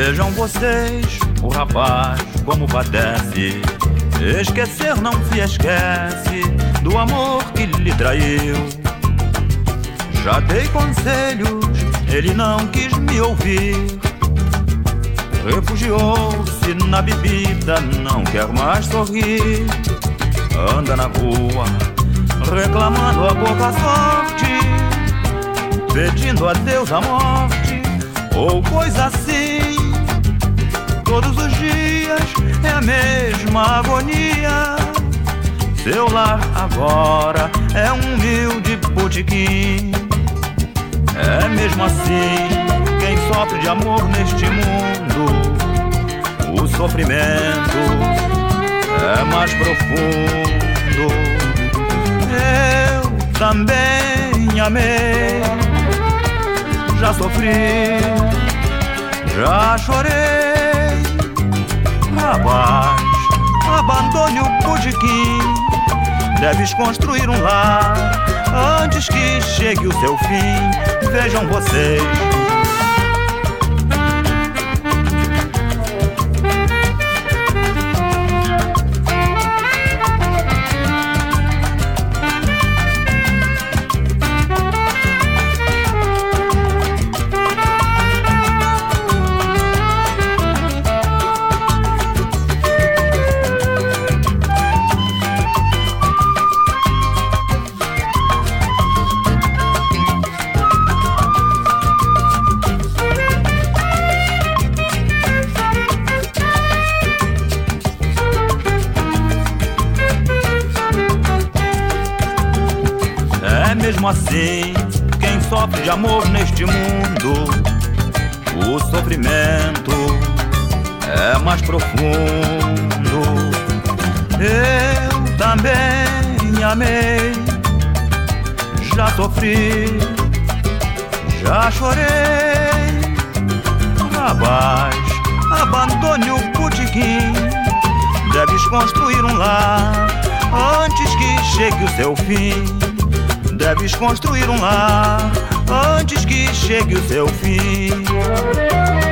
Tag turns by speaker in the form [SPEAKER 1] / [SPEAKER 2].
[SPEAKER 1] Vejam vocês, o rapaz como padece. Esquecer não se esquece do amor que lhe traiu. Já dei conselhos, ele não quis me ouvir. Refugiou-se na bebida, não quer mais sorrir. Anda na rua, reclamando a pouca sorte, pedindo a Deus a morte, ou coisa assim. Todos os dias é a mesma agonia. Seu lar agora é um humilde botequim. É mesmo assim, quem sofre de amor neste mundo, o sofrimento é mais profundo. Eu também amei, já sofri, já chorei. Rapaz, abandone o botequim, deves construir um lar antes que chegue o seu fim. Vejam vocês. Mesmo assim, quem sofre de amor neste mundo, o sofrimento é mais profundo. Eu também amei, já sofri, já chorei. Rapaz, abandone o botequim, deves construir um lar antes que chegue o seu fim. Deves construir um lar antes que chegue o seu fim.